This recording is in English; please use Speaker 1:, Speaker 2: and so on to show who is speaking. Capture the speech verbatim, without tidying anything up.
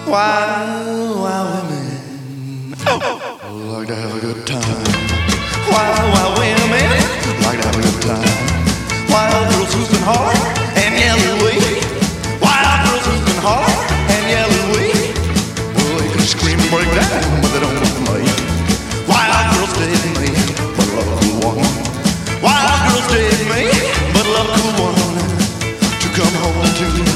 Speaker 1: Wild, wild women oh, like to have a good time. Wild, wild women like to have a good time. Wild girls who can holler and yell and wee. Wild girls who can holler and yell and wee. Well, they can scream and break down, but they don't look me. Wild girls dig me, but love a cool one. Wild girls dig me, but love a cool one to come home to.